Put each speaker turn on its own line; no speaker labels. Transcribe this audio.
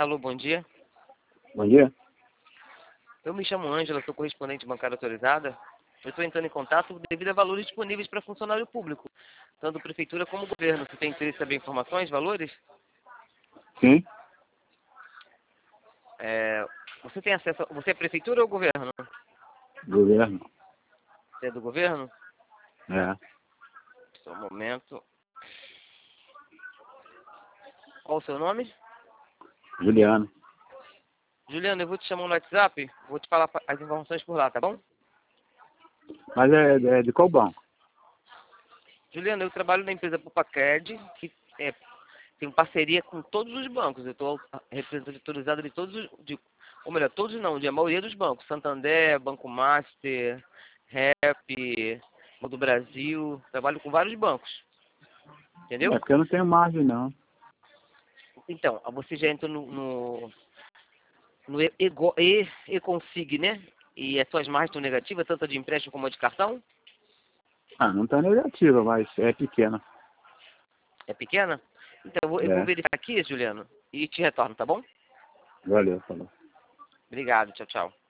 Alô, bom dia.
Bom dia.
Eu me chamo Ângela, sou correspondente bancária autorizada. Eu estou entrando em contato devido a valores disponíveis para funcionário público, tanto prefeitura como governo. Você tem interesse em saber informações, valores?
Sim,
Você tem acesso. Você é prefeitura ou governo?
governo.
Você é do governo?
É.
Só um momento. Qual o seu nome?
Juliano.
Juliana, eu vou te chamar no WhatsApp, vou te falar as informações por lá, tá bom?
Mas é de qual banco?
Juliana, eu trabalho na empresa Pupacred, que tem parceria com todos os bancos. Eu estou representante autorizado de todos os. Ou melhor, todos não, de a maioria dos bancos. Santander, Banco Master, Rep, Banco do Brasil. Trabalho com vários bancos. Entendeu?
É porque eu não tenho margem, não.
Então, você já entrou no E-Consig, né? E as suas margens estão negativas, tanto a de empréstimo como a de cartão?
Ah, não tá negativa, mas é pequena.
É pequena? Então, eu vou
É.
verificar aqui, Juliano, e te retorno, tá bom?
Valeu, falou.
Obrigado, tchau, tchau.